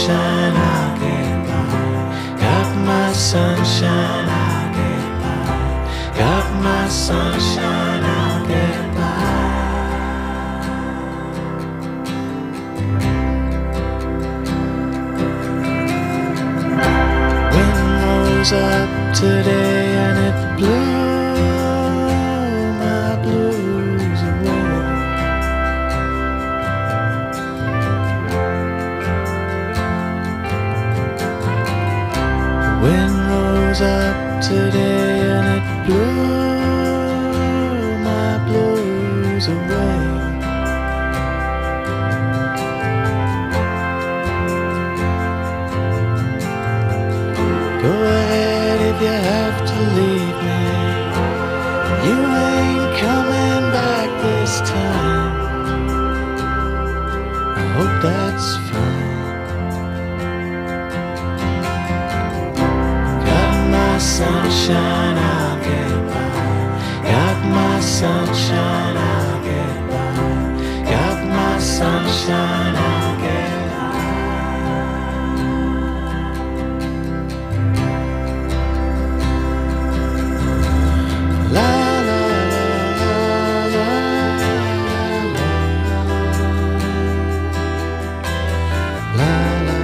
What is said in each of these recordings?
sunshine, I'll get by. Got my sunshine, I'll get by. Got my sunshine, I'll get by. Wind rose up today and it blew my blues away. Wind rose up today and it blew my blues away. Go ahead if you have to leave me. You ain't coming back this time. I hope that's fine. Got my sunshine, I'll get by. Got my sunshine, I'll get by. Got my sunshine, I'll get by. La la la la la la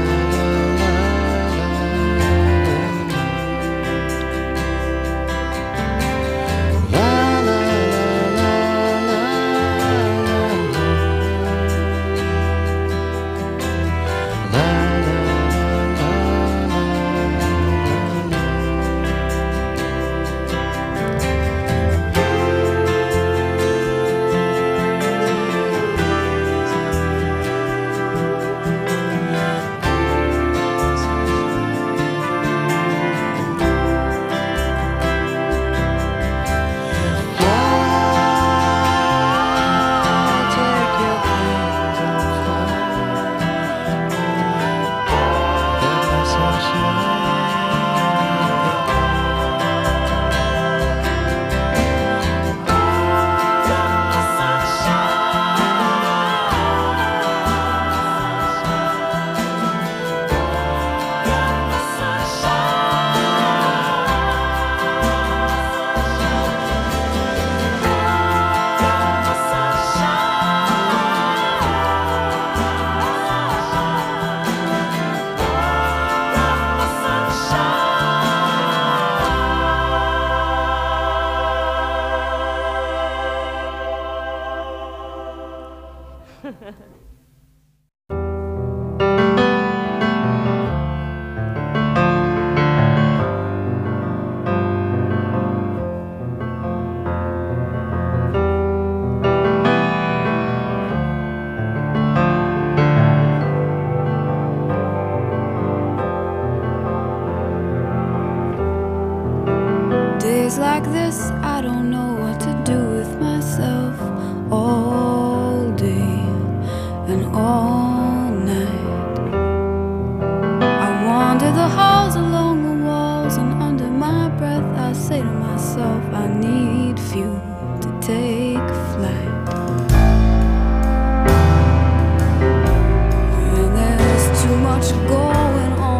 Days like this, I don't know what to do with myself all day and all night. I wander the halls along the walls, and under my breath I say to myself, I need fuel to take flight. And there's too much going on.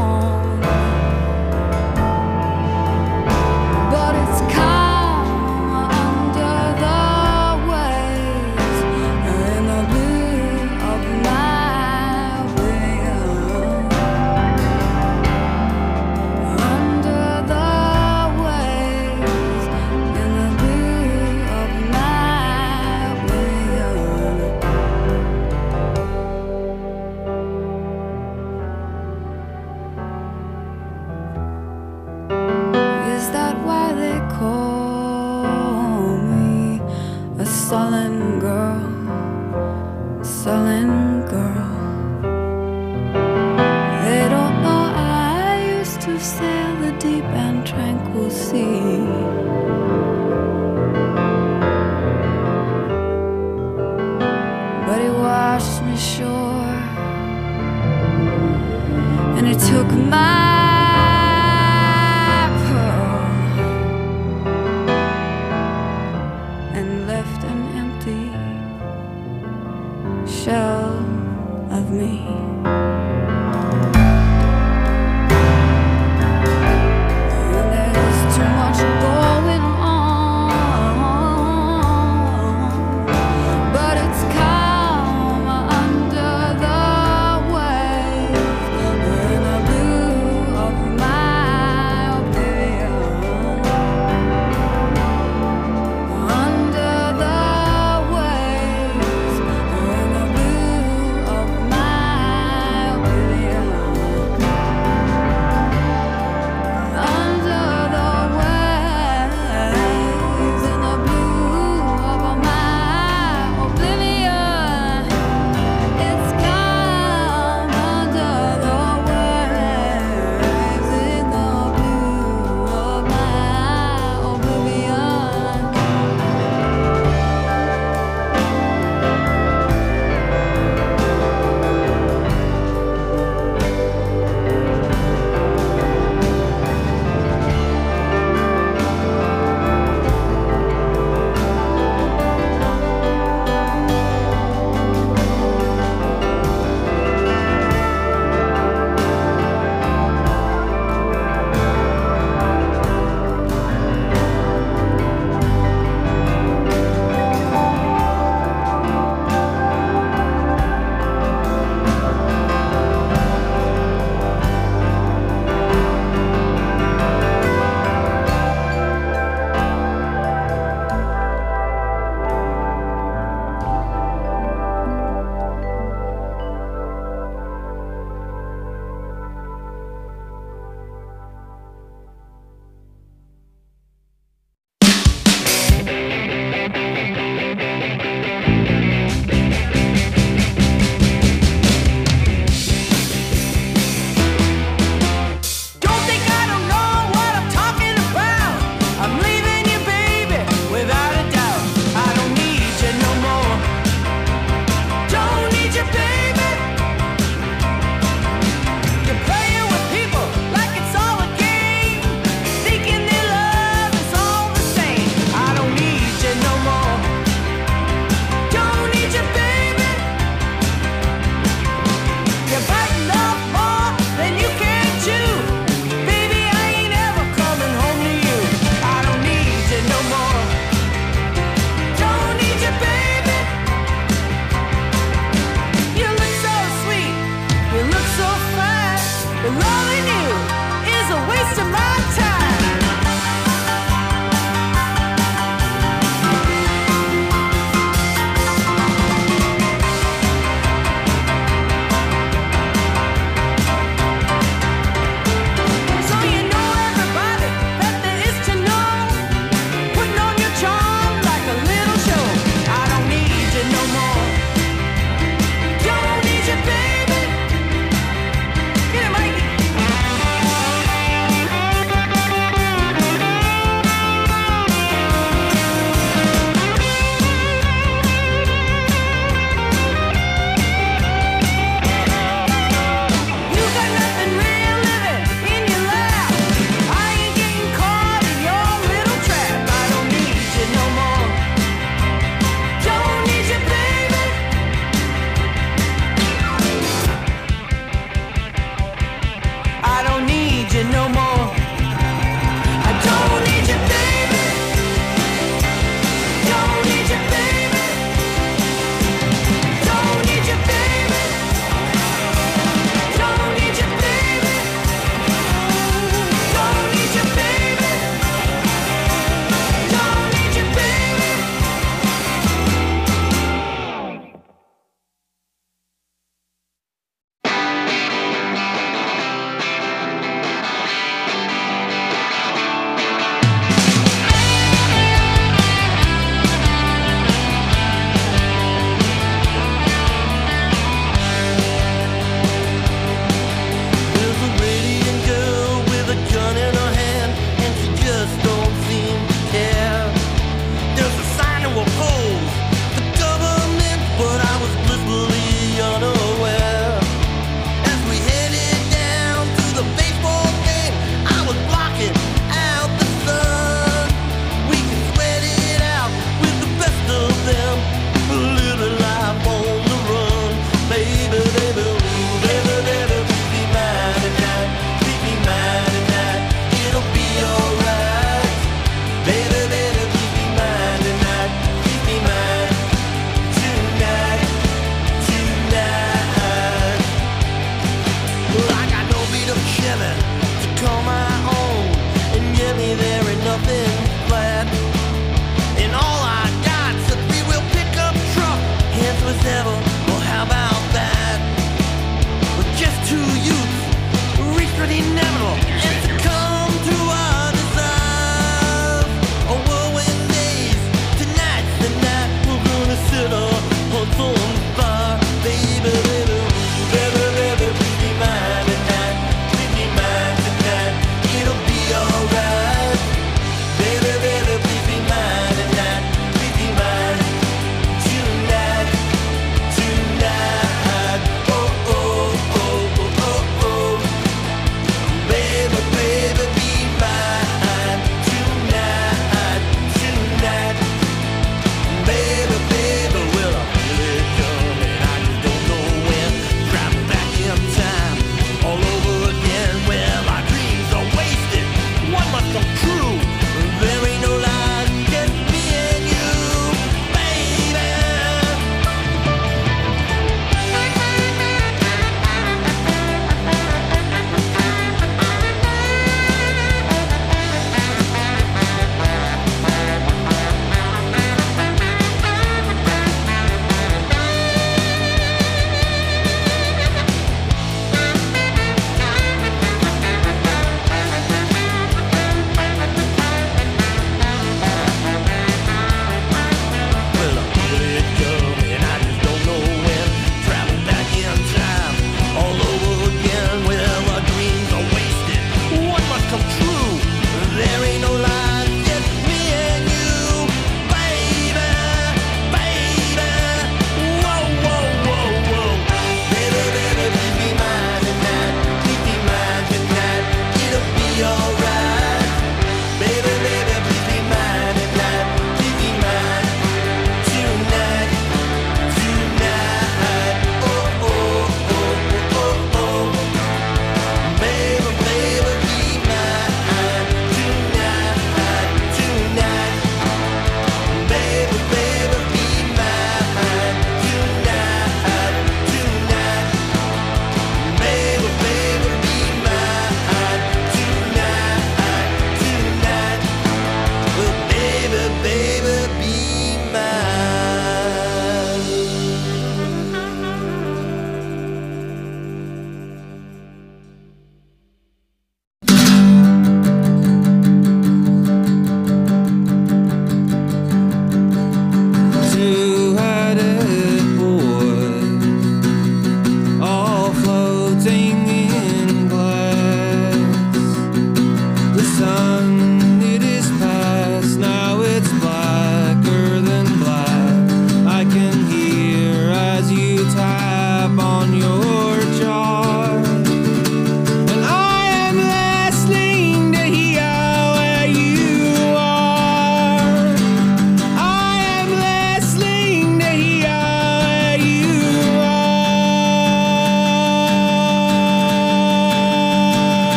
Sullen girl. They don't know I used to sail the deep and tranquil sea. But he washed me ashore, and he took my shell of me. loving you is a waste of my time. So you know everybody that there is to know, putting on your charm like a little show. I don't need you no more. Don't need you, baby. Get it, Mikey.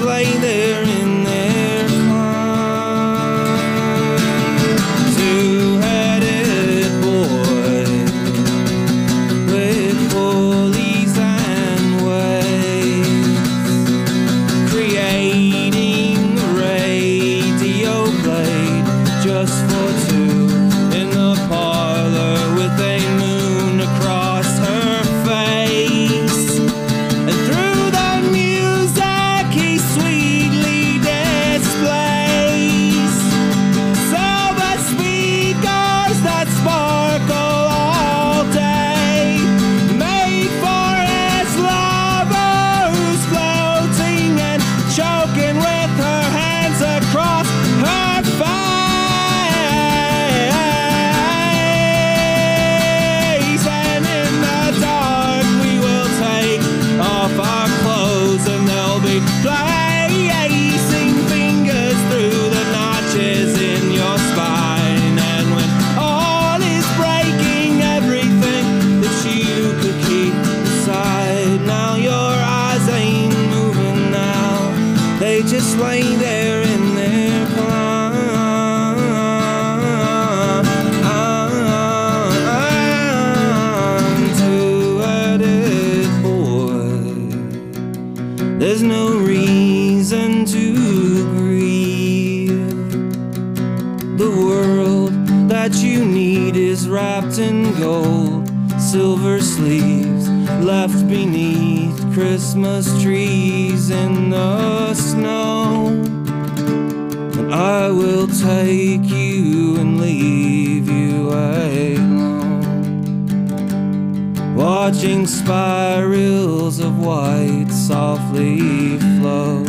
lay there in their climb. Two-headed boy with pulleys and weights, creating a radio blade just for two in the parlor with a moon across her face. And through the music he sweetly displays silver speakers that sparkle all day, made for his lover who's floating and choking with her hands across her face. And in the dark we will take off our clothes and they'll be placing fingers through the notches in your spine. And when all is breaking, everything that you could keep inside, now your eyes ain't moving now, they just lay there in their climb. Two-headed boy, there's no reason to grieve. The world that you need is wrapped in gold, silver sleeves left beneath Christmas trees in the snow. And I will take you and leave you alone, watching spirals of white softly flow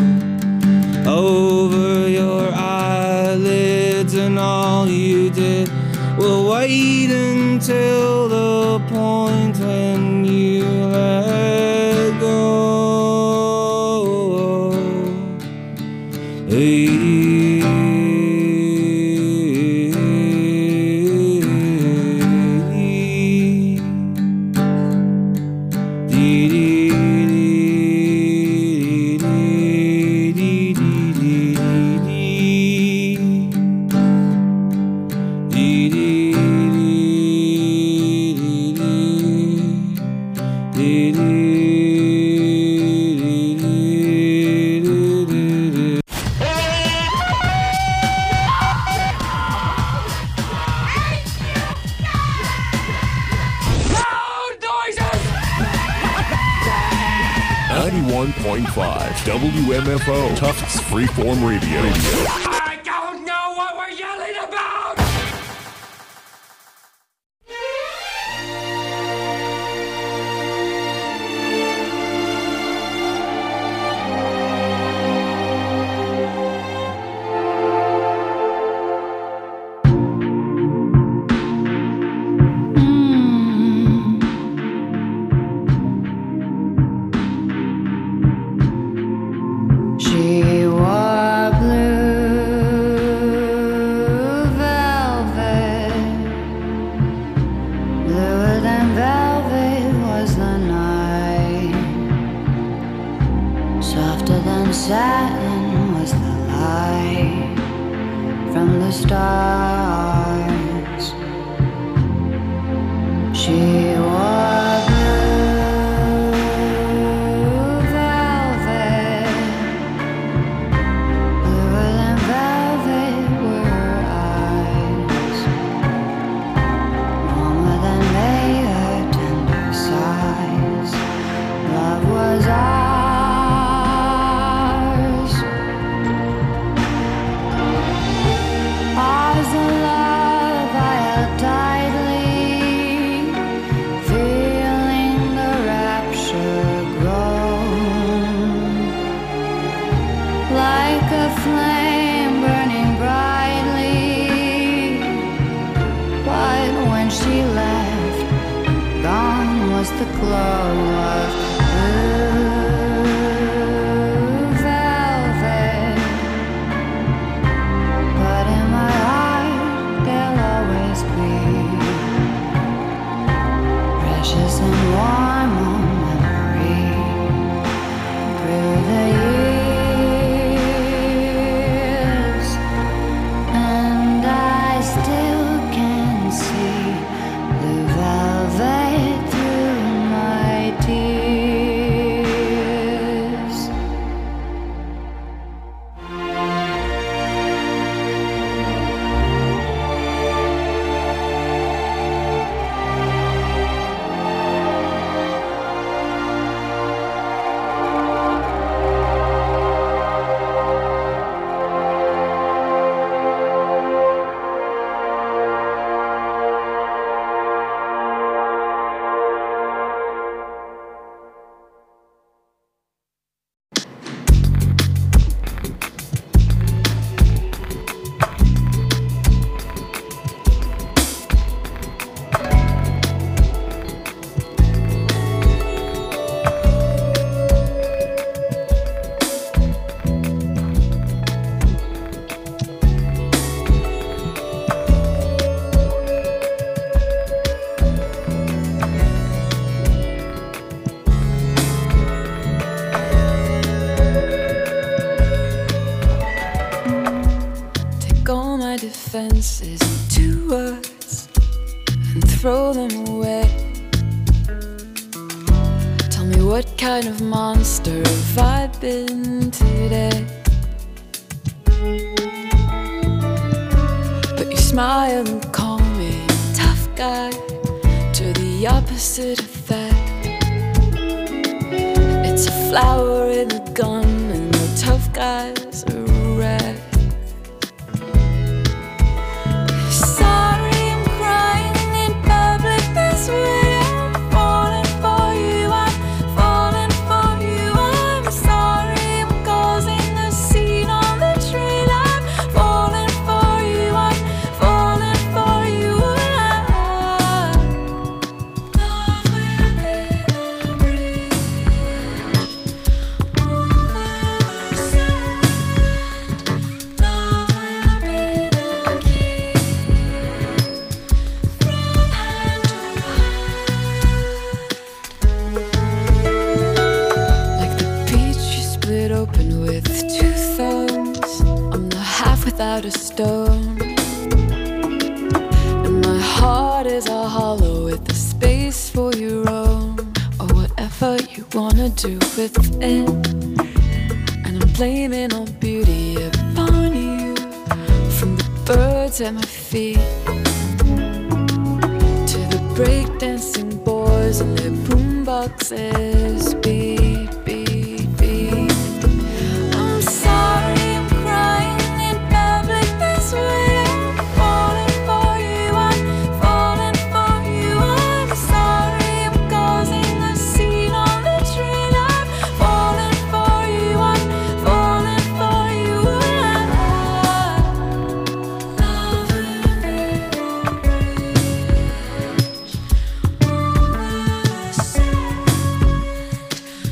over your eyelids, and all you did will wait until the point when you let go. WMFO, Tufts Freeform Radio. I don't know what we're yelling about! She wore blue velvet, bluer than velvet was the night, softer than satin was the light from the stars. She wore blue velvet, bluer than velvet were her eyes, warmer than May her tender sighs. Love was ours, ours the love I held tightly, feeling the rapture grow, like a flame burning brightly. But when she left, gone was the glow of blue velvet. But in my heart there'll always be precious and warm memory through the years. offenses into words and throw them away. Tell me, what kind of monster have I been today? But you smile and call me tough guy, to the opposite effect. It's a flower in a gun and the tough guys are a wreck. Sorry, I'm crying in public this way. I'm falling for you, I'm falling for you. I'm sorry, I'm causing a scene on the train. I'm falling for you, I'm falling for you. Love will be the bridge over the sand. Love will be the key from hand to hand. Like the peach you split open with two thumbs, I'm the half without a stone. And my heart is a hollow with the space for your own, or whatever you wanna do with it. And I'm blaming all beauty upon you, from the birds at my feet to the breakdancing boys and their boomboxes. Beat, beat, beat. I'm sorry, I'm crying in public this way. I'm falling for you, I'm falling for you. I'm sorry, I'm causing a scene on the train. I'm falling for you, I'm falling for you. Love will be the bridge over the sand.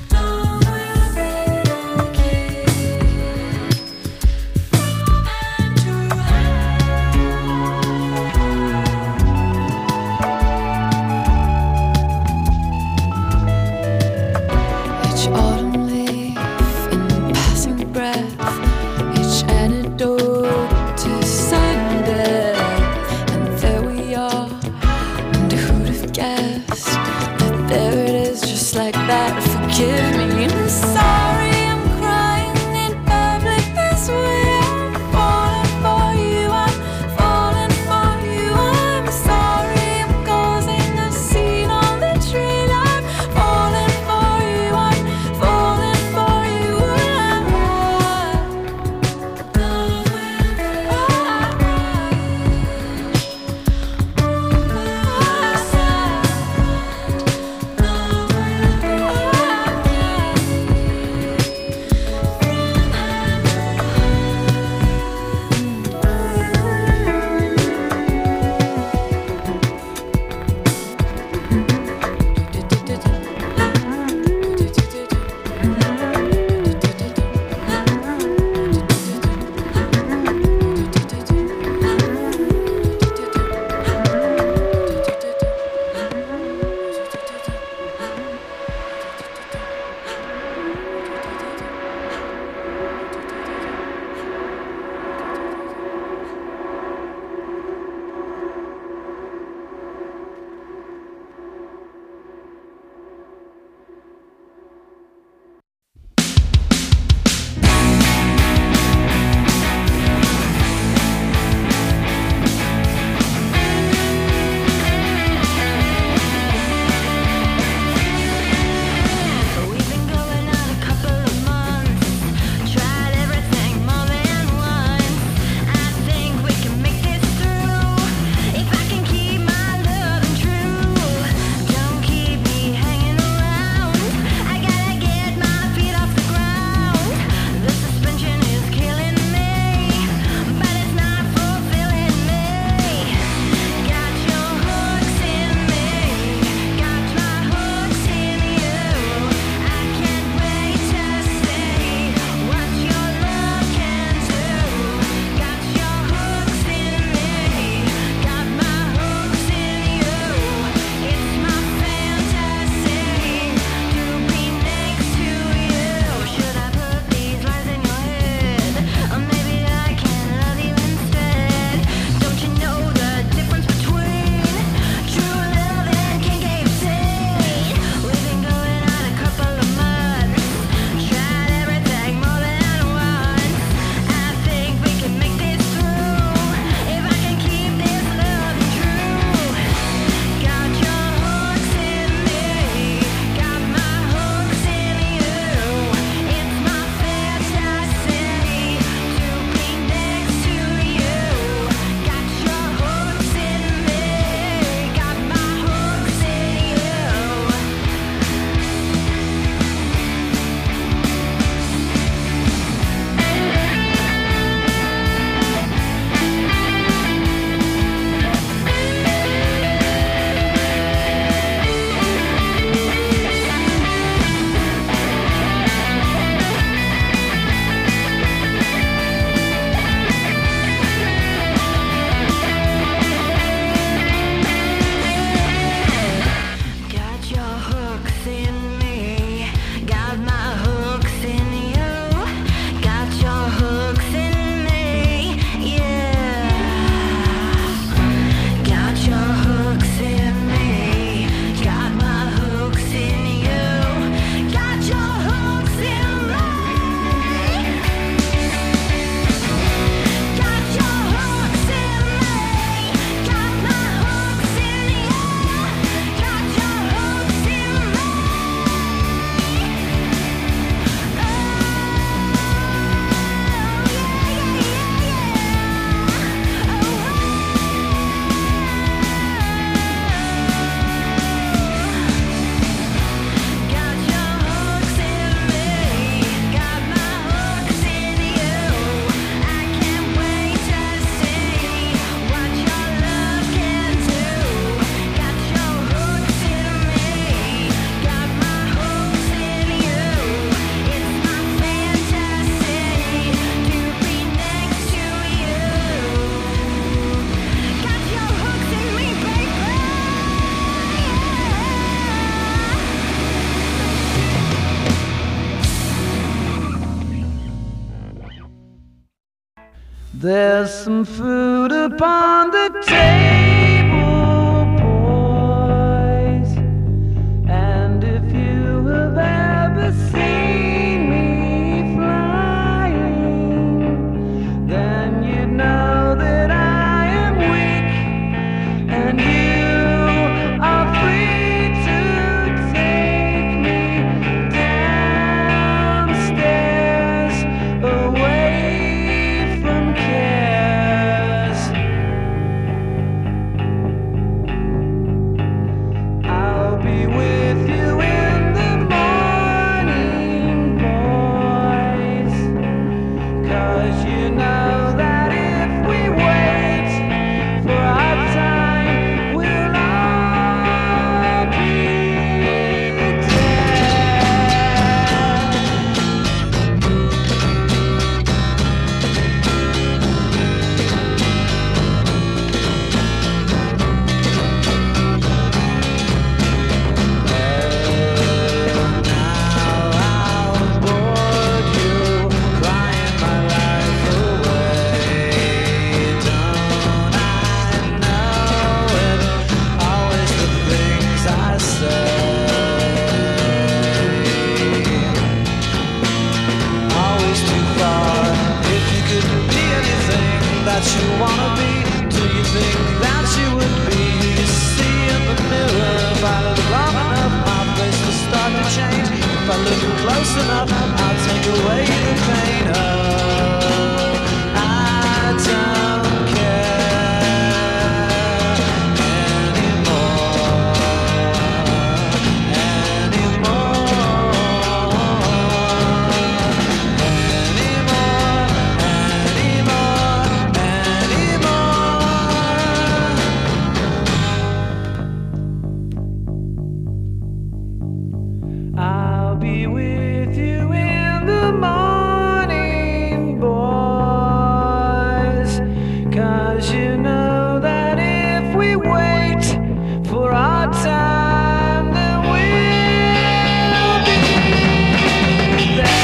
There's some food upon the table, boys. And if you have ever seen me flying, then you'd know that I am weak, and you are free to take me downstairs away from cares. I'll be with you in the morning, boys, 'cause you know that if we wait for our time, we'll all be dead. I'll board you, crying my life away. Don't I know it? Always the things I say, always too far. If you could be anything that you wanna be, do you think that you would be? See in the mirror, if I look long enough, my face will start to change. If I look close enough, I'll take away the pain. Oh, I don't care anymore, I'll be with you in the morning, boys, 'cause you know that if we wait for our time, then we'll be there.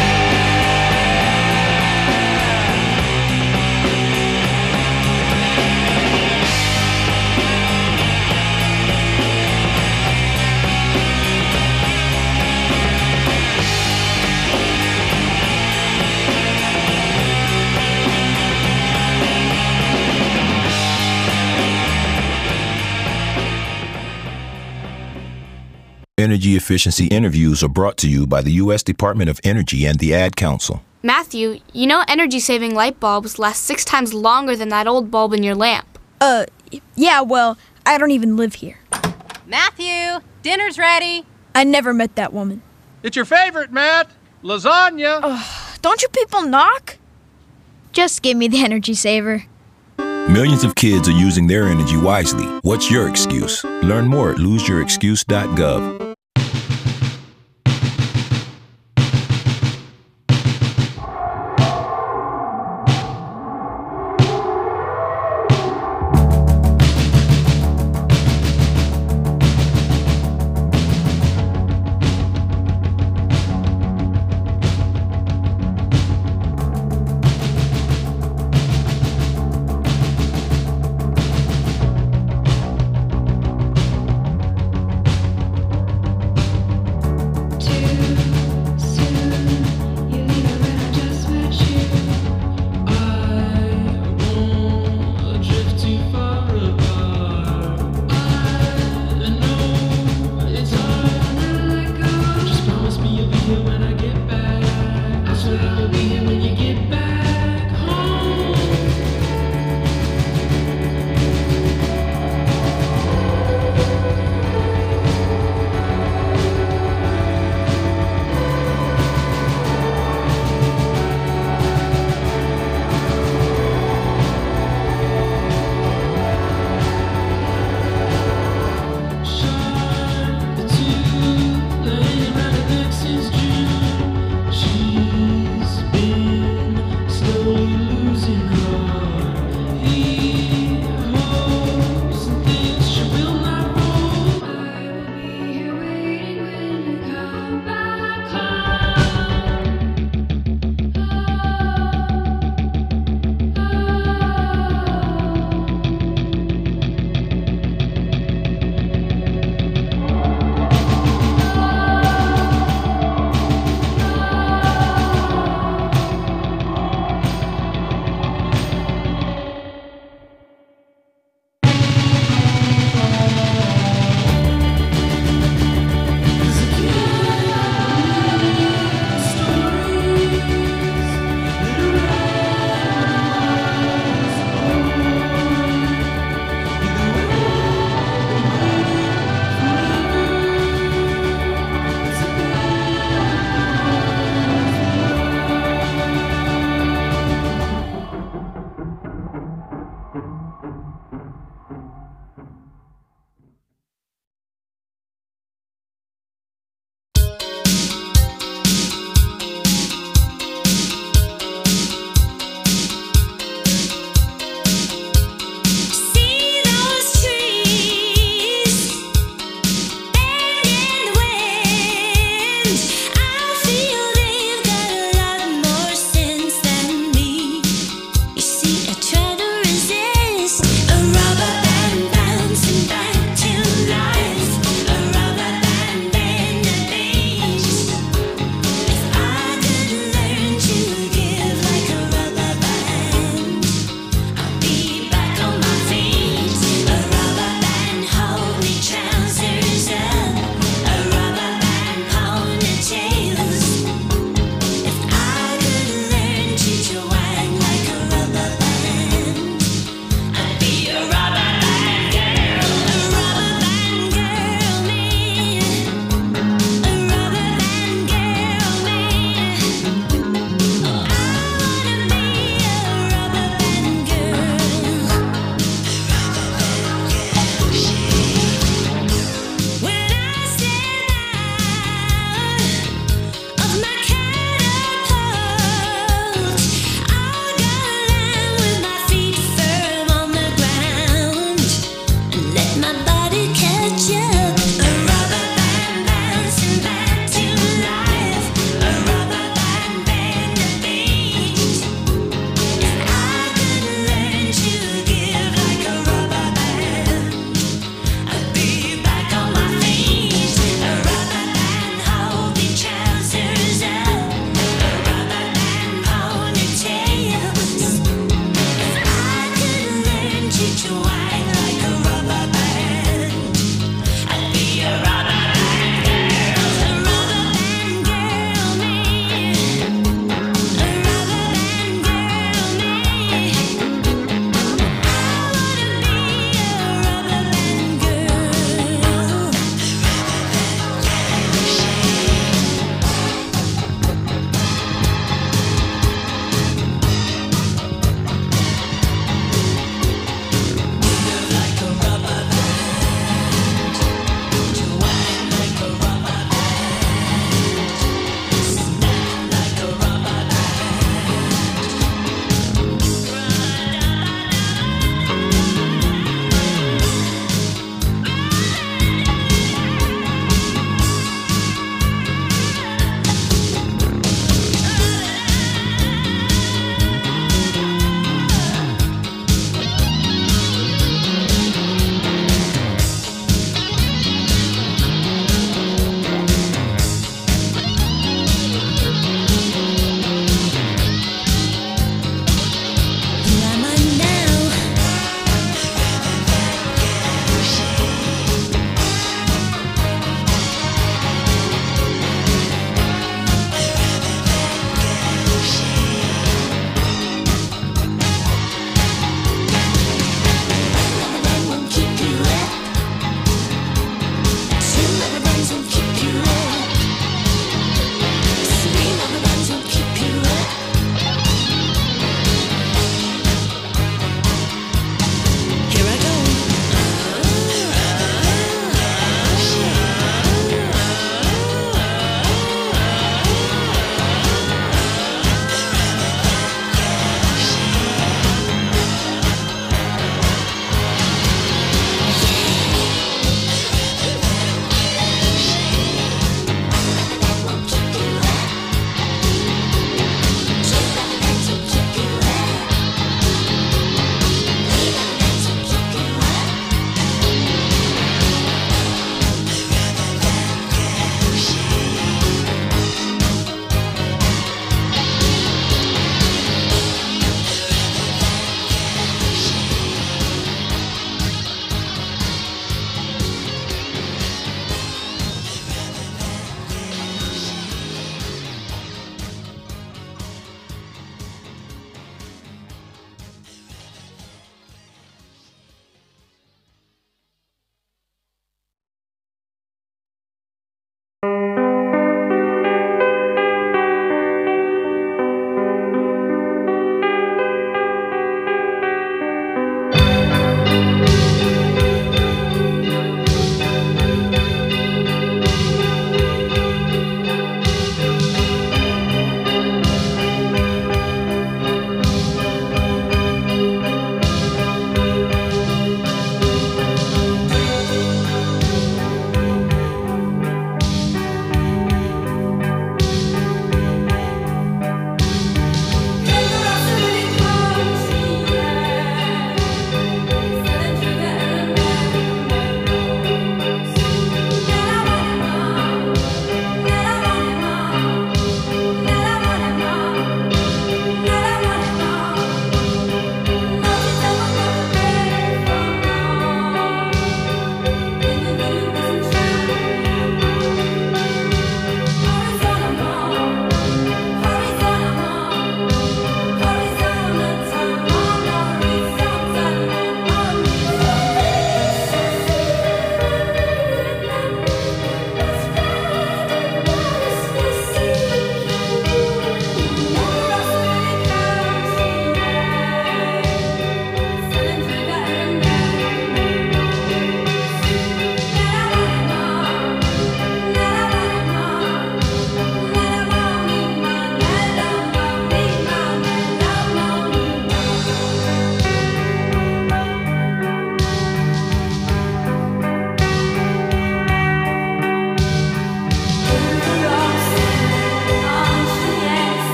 Energy efficiency interviews are brought to you by the U.S. Department of Energy and the Ad Council. Matthew, you know energy-saving light bulbs last 6 times longer than that old bulb in your lamp. Yeah, well, I don't even live here. Matthew, dinner's ready. I never met that woman. It's your favorite, Matt. Lasagna. Don't you people knock? Just give me the energy saver. Millions of kids are using their energy wisely. What's your excuse? Learn more at loseyourexcuse.gov.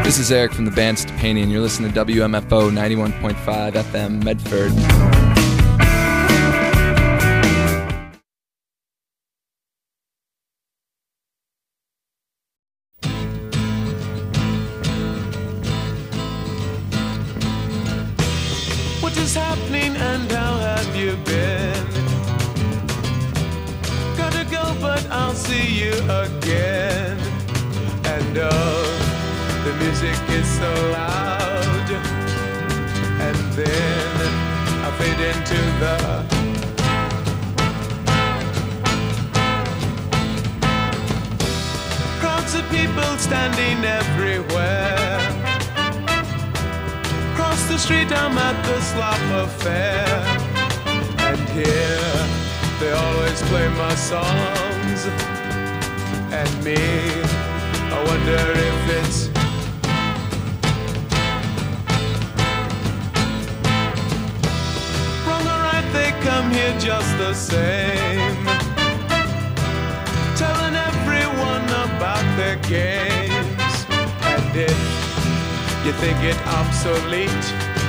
This is Eric from the band Stepani, and you're listening to WMFO 91.5 FM Medford. What is happening and how have you been? Gotta go, but I'll see you again. And the music is so loud. And then I fade into the crowds of people standing everywhere. Across the street I'm at the Slop Affair. And here they always play my songs. And me, I wonder if it's wrong or right, they come here just the same, telling everyone about their games. And if you think it obsolete,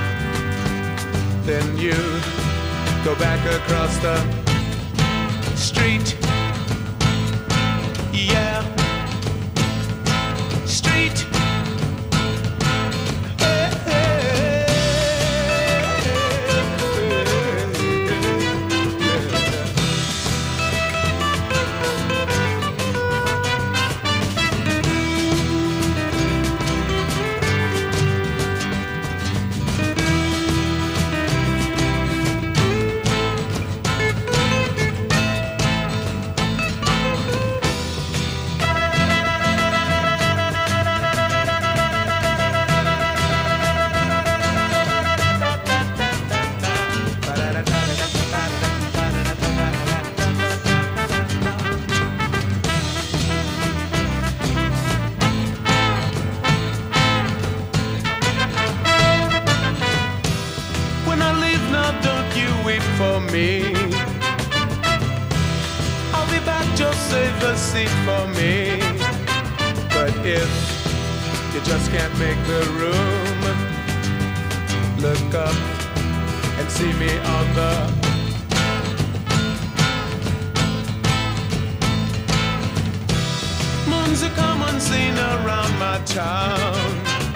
then you go back across the street. Yeah, street. Hey, hey, for me. I'll be back, just save a seat for me. But if you just can't make the room, look up and see me on the moon's a common scene around my town.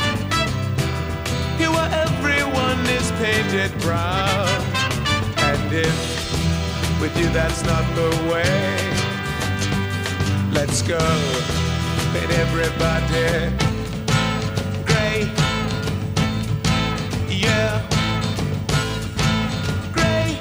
Here where everyone is painted brown. And if with you that's not the way, let's go, paint everybody gray. Yeah, gray.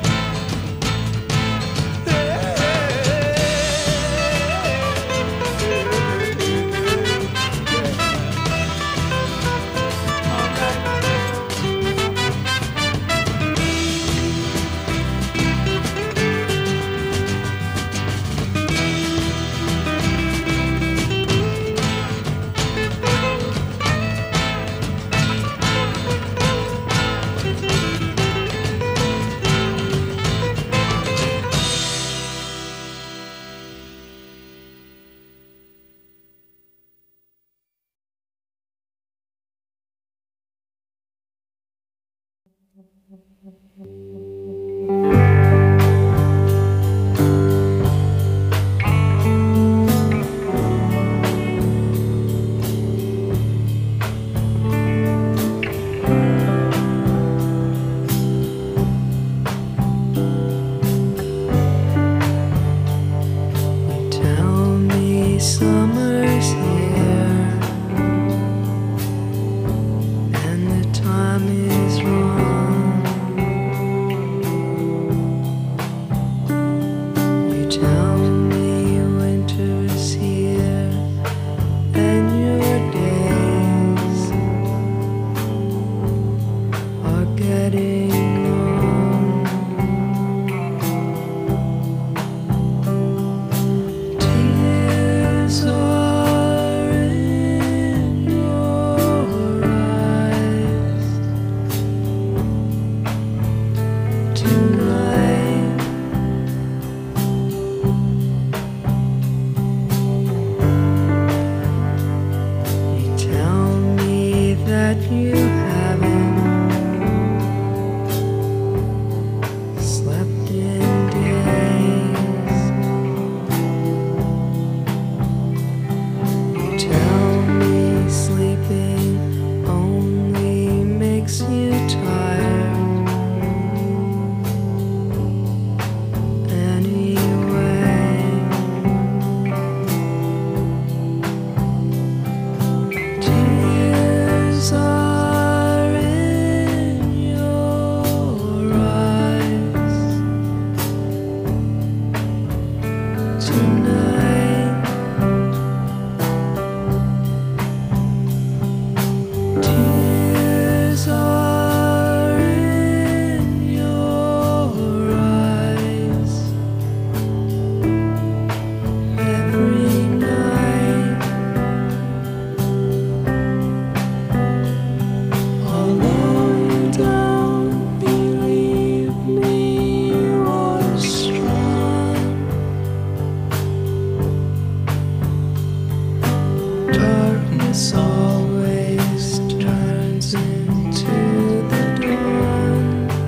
darkness always turns into the dawn,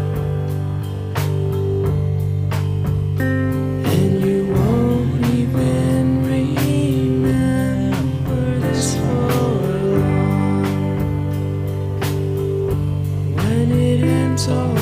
and you won't even remember this for long. When it ends all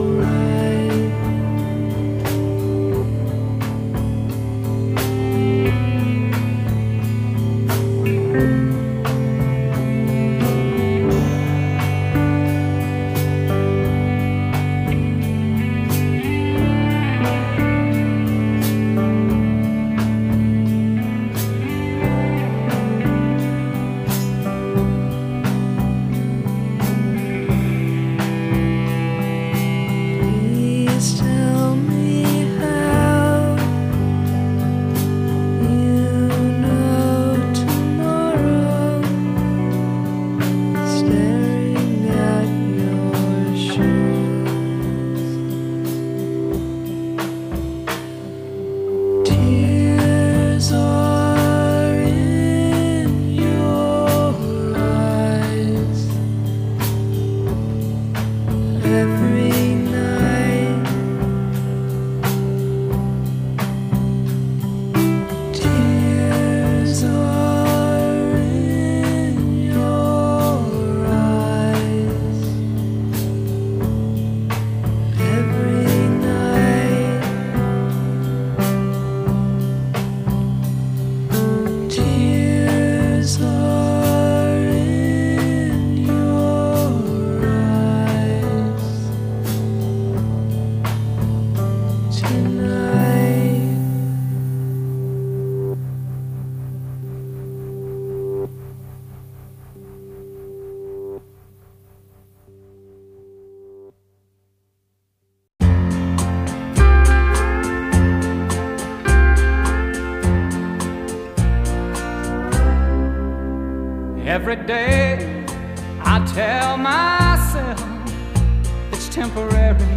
every day I tell myself it's temporary,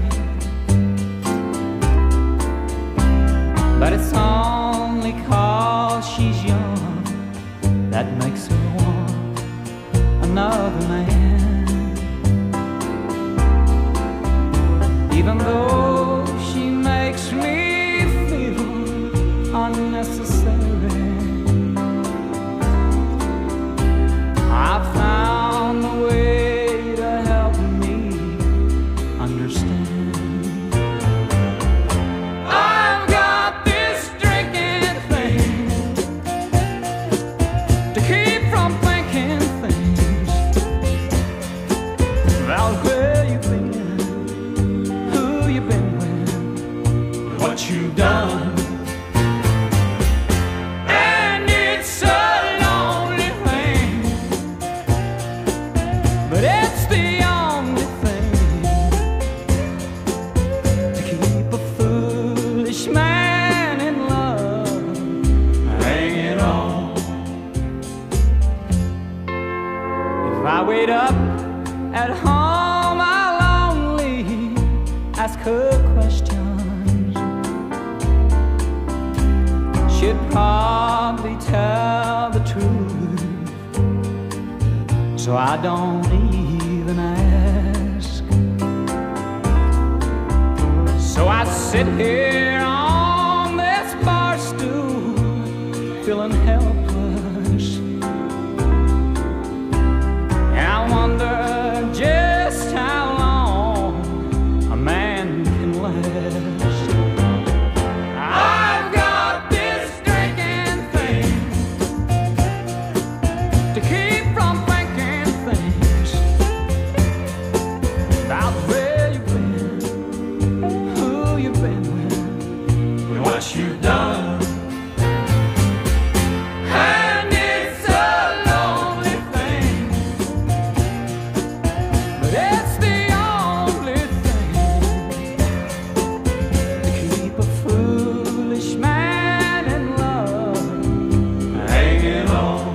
but it's only 'cause she's young that makes her want another man. Even though she makes me feel unnecessary, I found the way to help me understand. I've got this drinking thing to keep from thinking things about where you've been, who you've been with, what you've done. Wait up at home, I'll only ask her questions. She'd probably tell the truth, so I don't even ask. So I sit here on this bar stool, feeling helpless. I wonder just how long a man can last. I've got this drinking thing to keep from thinking things about where you've been, who you've been with, and what you've done. Hanging on.